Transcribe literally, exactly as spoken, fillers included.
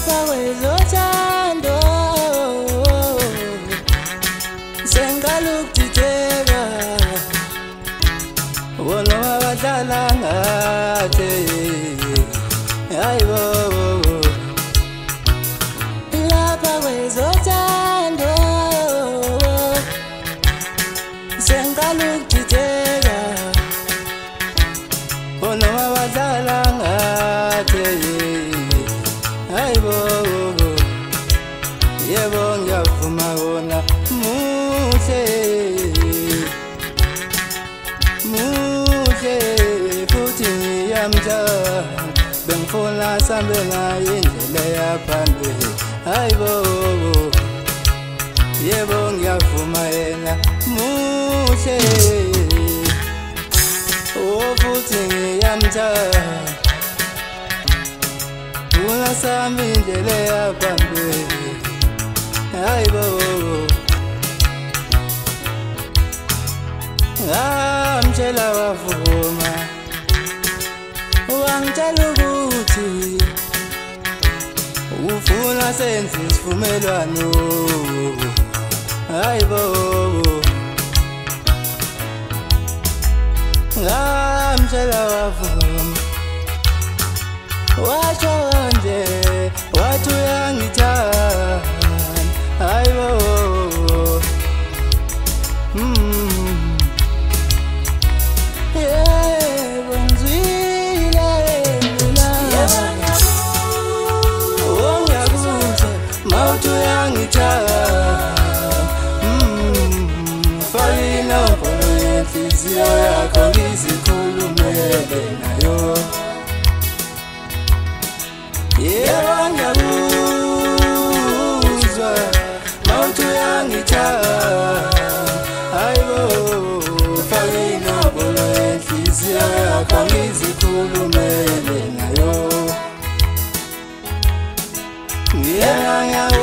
lapha kwezothando sengiqala ukudideka wona abadlala ngathi hayibo lapha kwezothando sengiqala ukudideka wona abadlala ngathi hayibo yebo ngiyavuma wona muhle muhle futhi ngiyamthanda bengifuna sambe ngayo indlela yaphambili hayibo yebo ngiyavuma yena muhle oh futhi ngiyamthanda una sambe indlela yaphambili hayibo ngamtshela wavuma wangitshela ukuthi ufuna senze isivumelwano hayibo ngamtshela wavuma washo nje wathi uyangithanda hayibo mm yebo ngizwile mina oh ngiyakuzwa mawuthi uyangithanda mm falina mpolo yenhliziyo yakho ngizikhulumele nayo yebo ngiyakuzwa mawuthi uyangithanda hayibo falina mpolo yenhliziyo yakho ngizikhulumele nayo yeah